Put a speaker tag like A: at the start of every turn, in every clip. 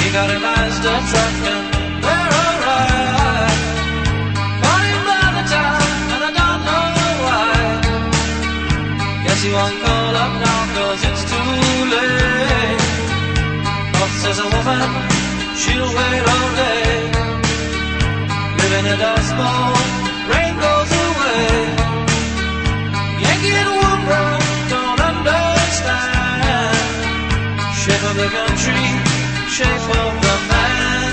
A: He got a Mazda truck and we're alright. Got him by the town and I don't know why. Guess he won't call up now 'cause it's too late. Boss says a woman, she'll wait all day. Live in a dust bowl, rain goes away. Yankee and Woodrow don't understand. Shape of the country, shape of the man.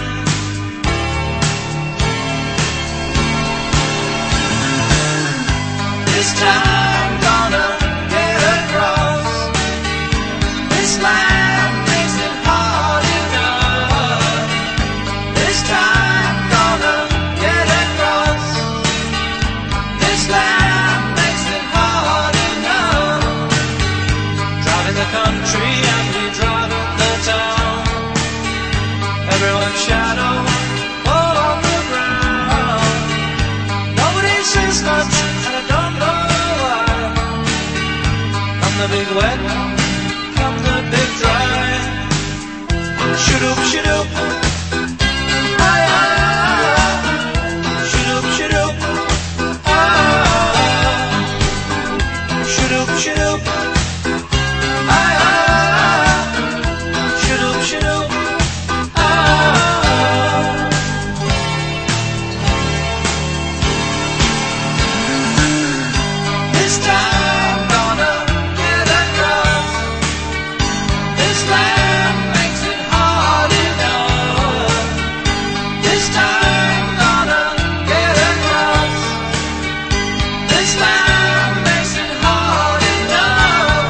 A: This time gonna get across. This land makes it hard enough. This time gonna get across. This land makes it hard enough. Driving the country and we driving the town. Everyone's shadow all on the ground. Nobody says much and I don't know why. Come the big wet, come the big dry. Shoot-oop, shoot-oop. Aye, aye. Shoot-oop, shoot-oop. Aye. Shoot-oop, shoot-oop. Aye, aye. Shoot-oop, shoot-oop. This time gonna get across. This land makes it hard enough. This time gonna get across. This land makes it hard enough.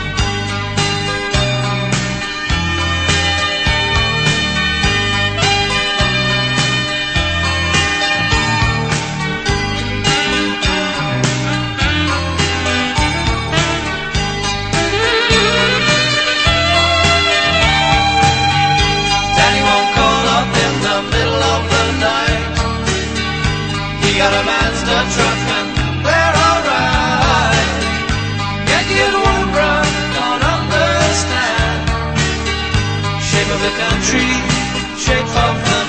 A: Danny won't call up in the middle of the night. He got a Mazda truck and we're alright. Yankee and Woodrow don't understand. Shape of the country, shape of the